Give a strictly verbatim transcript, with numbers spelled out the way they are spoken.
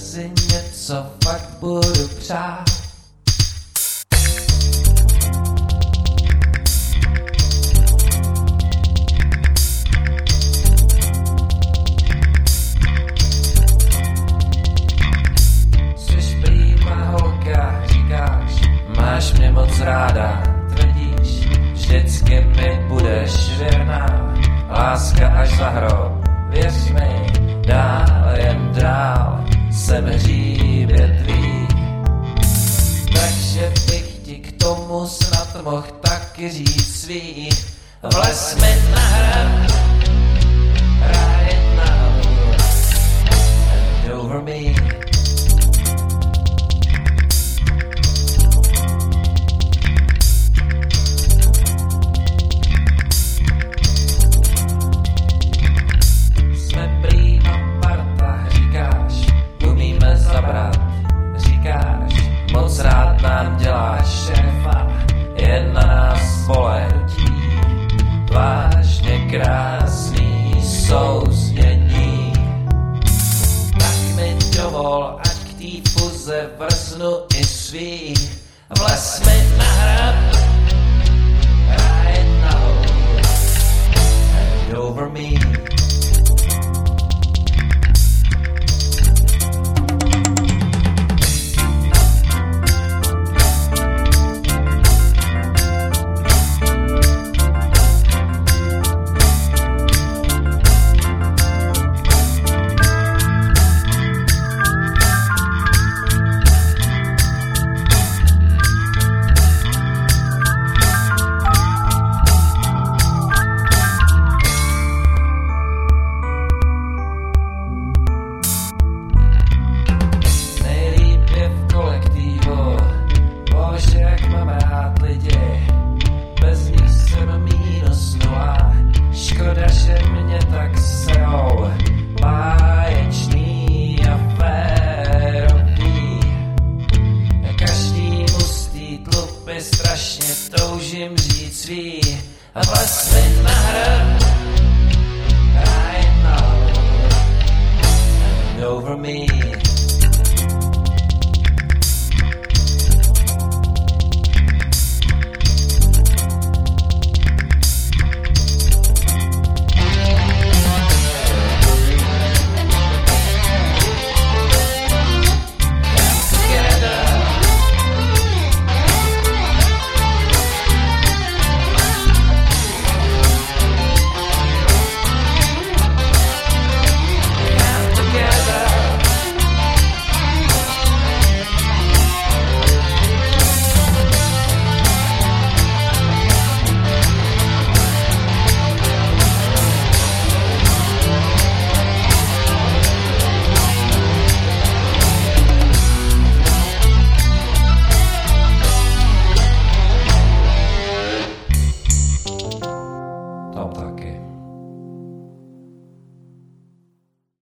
si něco fakt budu přát. Jsi prýma holka, říkáš, máš mě moc ráda, tvrdíš, vždycky mi budeš věrná, láska až za hrob, věř mi, dál jen dál, jsem hříbě tvý. Takže bych ti k tomu snad mohl taky říct svý. Vlez mi na hrad, right now, and over me. Moc rád nám děláš šéfa, jen na nás poletí. Vážně krásný souznění. Tak mi dovol, ať k tý fuze vrznu i svý. Vlez mi na hrad, right now, and over me. Strašně toužím říct svý a vlez mi na hrad, right now, and over me.